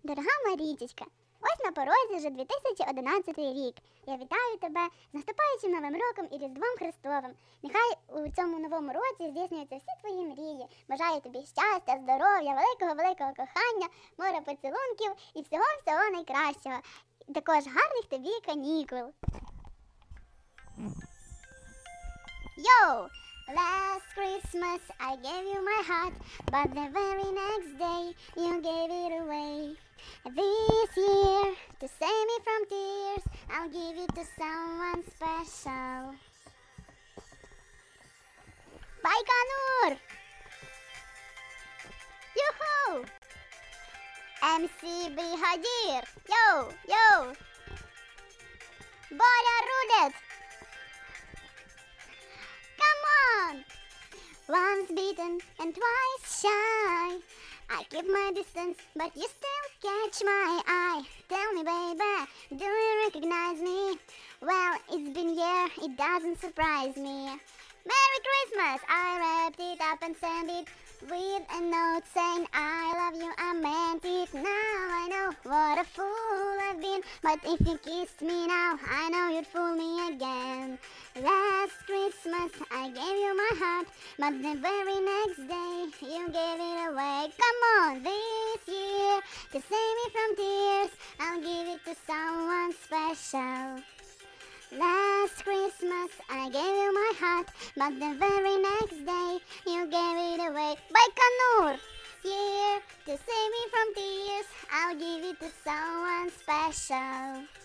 Дорога Марічечка, ось на порозі вже 2011 рік. Я вітаю тебе з наступаючим Новим роком і Різдвом Христовим. Нехай у цьому новому році здійснюються всі твої мрії. Бажаю тобі щастя, здоров'я, великого кохання, море поцілунків і всього найкращого. І також гарних тобі канікул. Yo! Last Christmas I gave you my heart, but the very next day you gave it away. This year, to save me from tears, I'll give it to someone special. Байконур! Юху! MC Бригадир! Йоу! Боря Рудет! Come on! Once beaten and twice shy. I keep my distance, but you still catch my eye. Tell me, baby, do you recognize me? Well, it's been a year, it doesn't surprise me. Merry Christmas! I wrapped it up and sent it with a note saying I love you, I meant it. Now I know what a fool I've been, but if you kissed me now, I know you'd fool me again. Last Christmas I gave you my heart, but the very next day you gave it away. Come on, this year, to save me from tears, I'll give it to someone special. Last Christmas I gave you my heart, but the very next day you gave it away. Байконур! Here, to save me from tears, I'll give it to someone special.